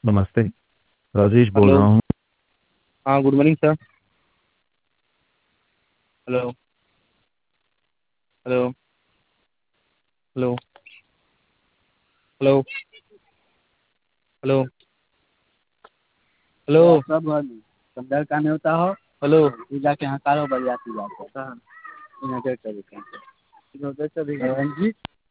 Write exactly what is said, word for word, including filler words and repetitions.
नमस्ते। राजेश बोल हेलो। रहा हूँ। हाँ, good morning sir. Hello. Hello. Hello. Hello. Hello. Hello. सब संदर का नहीं होता हो। हेलो। तू जाके यहाँ कारो बरियाती जाके। हाँ। इन्हें देख कर दिखा। इन्हें देख कर दिखा। जी।